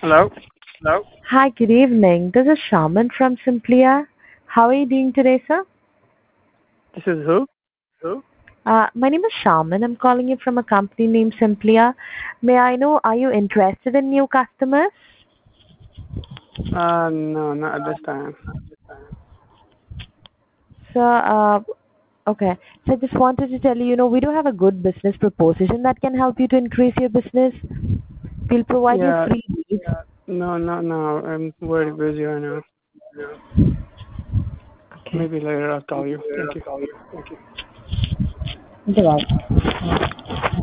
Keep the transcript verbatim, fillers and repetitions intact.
Hello? Hello. Hi, good evening. This is Shaman from Simplia. How are you doing today, sir? This is who? Who? Uh, my name is Shaman. I'm calling you from a company named Simplia. May I know, are you interested in new customers? Uh, no, not at this time. So, uh, okay. So I just wanted to tell you, you know, we do have a good business proposition that can help you to increase your business. We'll provide you Yeah, free leads. no, not now. I'm very busy right now. Okay. Maybe later I'll call you. Thank you. Okay, bye.